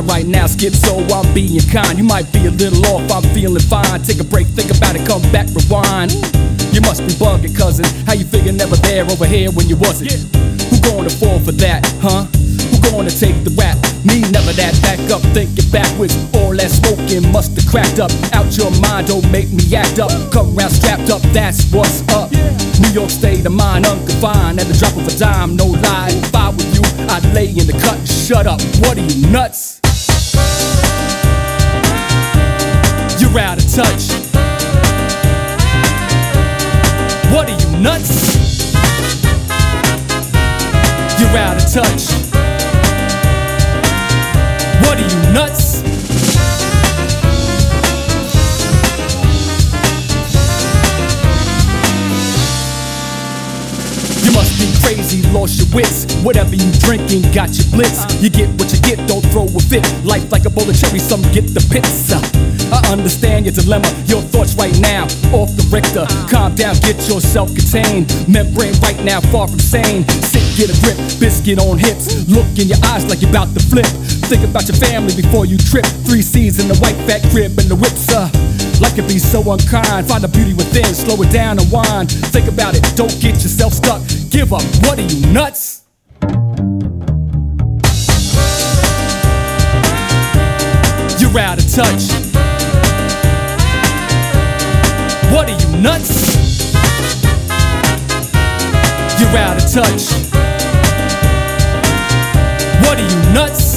mind right now, schizo, I'm being kind. You might be a little off, I'm feeling fine. Take a break, think about it, come back, rewind. You must be bugging, cousin. How you figure never there over here when you wasn't? Who gonna fall for that, huh? Who gonna take the rap? Me, never that. Back up, thinking backwards. All that smoking must have cracked up. Out your mind, don't make me act up. Come around strapped up, that's what's up. New York state of mind, unconfined. At the drop of a dime, no lie. If I were you, I'd lay in the cut and shut up. What are you, nuts? You're out of touch. What are you, nuts? You're out of touch. What are you, nuts? You must be crazy, lost your wits. Whatever you drinking, got your blitz. You get what you get, don't throw a fit. Life like a bowl of cherries, some get the pizza. I understand your dilemma, your thoughts right now, off the Richter. Calm down, get yourself contained. Membrane right now, far from sane. Sit, get a grip, biscuit on hips. Look in your eyes like you're about to flip. Think about your family before you trip. 3 C's in the white fat crib and the whips, like it be so unkind. Find the beauty within, slow it down and wind. Think about it, don't get yourself stuck. Give up, what are you, nuts? You're out of touch. What are you, nuts? You're out of touch. What are you, nuts?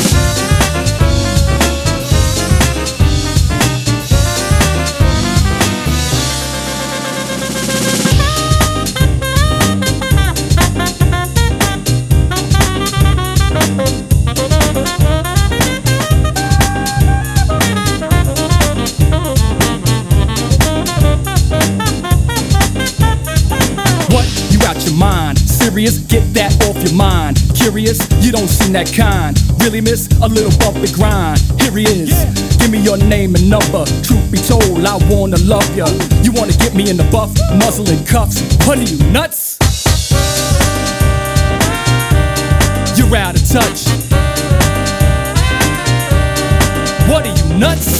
Serious? Get that off your mind. Curious? You don't seem that kind. Really, miss? A little bumpy grind. Here he is. Give me your name and number. Truth be told, I wanna love ya. You wanna get me in the buff, muzzle and cuffs? What are you, nuts? You're out of touch. What are you, nuts?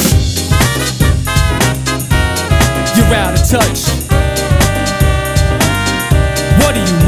You're out of touch. What are you,